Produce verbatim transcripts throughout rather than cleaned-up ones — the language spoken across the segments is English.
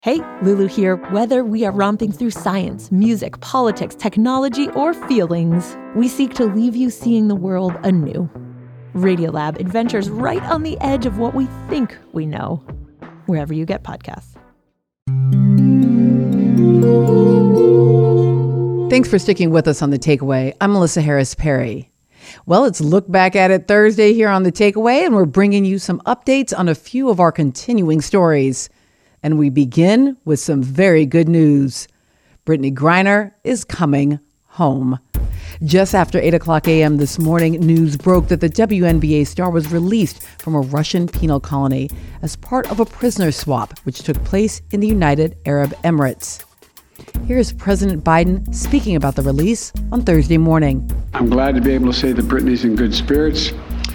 Hey, Lulu here. Whether we are romping through science, music, politics, technology, or feelings, we seek to leave you seeing the world anew. Radiolab adventures right on the edge of what we think we know, wherever you get podcasts. Thanks for sticking with us on The Takeaway. I'm Melissa Harris Perry. Well, it's Look Back at It Thursday here on The Takeaway, and we're bringing you some updates on a few of our continuing stories. And we begin with some very good news. Brittney Griner is coming home. Just after eight o'clock a.m. this morning, news broke that the W N B A star was released from a Russian penal colony as part of a prisoner swap, which took place in the United Arab Emirates. Here's President Biden speaking about the release on Thursday morning. I'm glad to be able to say that Brittney's in good spirits.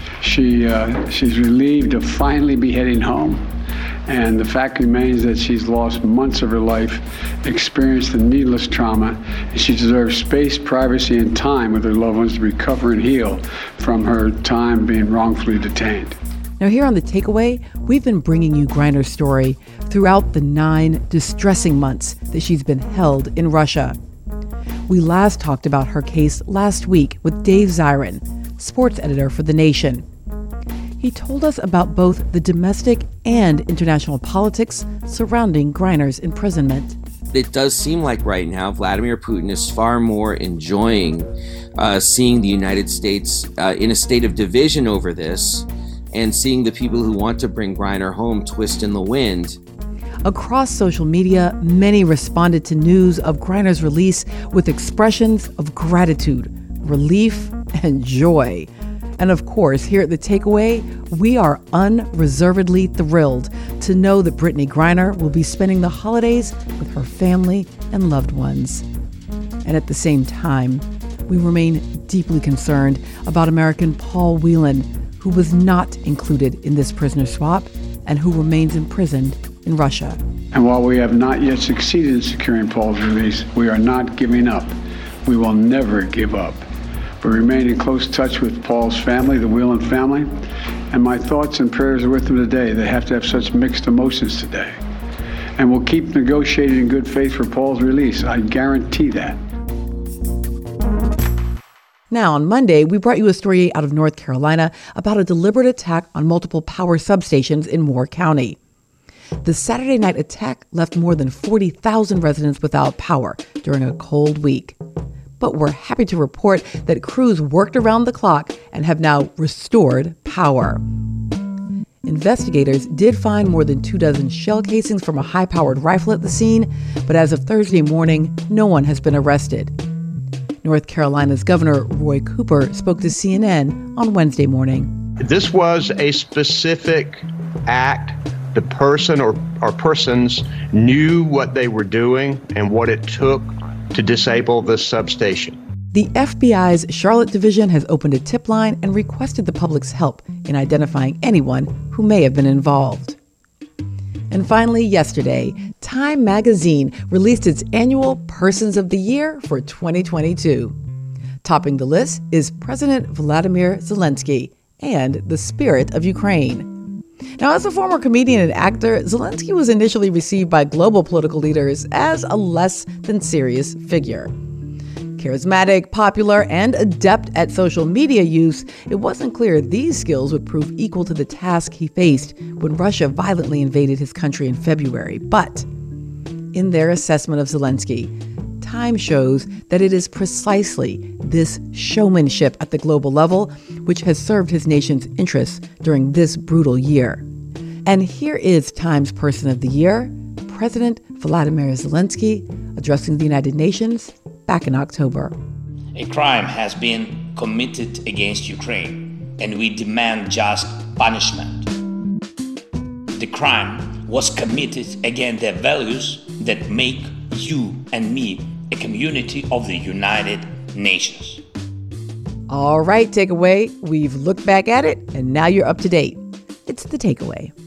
She uh, she's relieved to finally be heading home. And the fact remains that she's lost months of her life, experienced the needless trauma, and she deserves space, privacy, and time with her loved ones to recover and heal from her time being wrongfully detained. Now here on The Takeaway, we've been bringing you Griner's story throughout the nine distressing months that she's been held in Russia. We last talked about her case last week with Dave Zirin, sports editor for The Nation. He told us about both the domestic and international politics surrounding Griner's imprisonment. It does seem like right now Vladimir Putin is far more enjoying uh, seeing the United States uh, in a state of division over this and seeing the people who want to bring Griner home twist in the wind. Across social media, many responded to news of Griner's release with expressions of gratitude, relief, and joy. And of course, here at The Takeaway, we are unreservedly thrilled to know that Brittney Griner will be spending the holidays with her family and loved ones. And at the same time, we remain deeply concerned about American Paul Whelan, who was not included in this prisoner swap and who remains imprisoned in Russia. And while we have not yet succeeded in securing Paul's release, we are not giving up. We will never give up. We remain in close touch with Paul's family, the Whelan family, and my thoughts and prayers are with them today. They have to have such mixed emotions today. And we'll keep negotiating in good faith for Paul's release. I guarantee that. Now, on Monday, we brought you a story out of North Carolina about a deliberate attack on multiple power substations in Moore County. The Saturday night attack left more than forty thousand residents without power during a cold week. But we're happy to report that crews worked around the clock and have now restored power. Investigators did find more than two dozen shell casings from a high-powered rifle at the scene, but as of Thursday morning, no one has been arrested. North Carolina's Governor Roy Cooper spoke to C N N on Wednesday morning. This was a specific act. The person or, or persons knew what they were doing and what it took to disable this substation. The F B I's Charlotte Division has opened a tip line and requested the public's help in identifying anyone who may have been involved. And finally, yesterday, Time magazine released its annual Persons of the Year for twenty twenty-two. Topping the list is President Vladimir Zelensky and the spirit of Ukraine. Now, as a former comedian and actor, Zelensky was initially received by global political leaders as a less than serious figure. Charismatic, popular, and adept at social media use, it wasn't clear these skills would prove equal to the task he faced when Russia violently invaded his country in February. But in their assessment of Zelensky, Time shows that it is precisely this showmanship at the global level which has served his nation's interests during this brutal year. And here is Time's Person of the Year, President Vladimir Zelensky, addressing the United Nations back in October. A crime has been committed against Ukraine, and we demand just punishment. The crime was committed against the values that make you and me a community of the United Nations. All right, Takeaway. We've looked back at it, and now you're up to date. It's The Takeaway.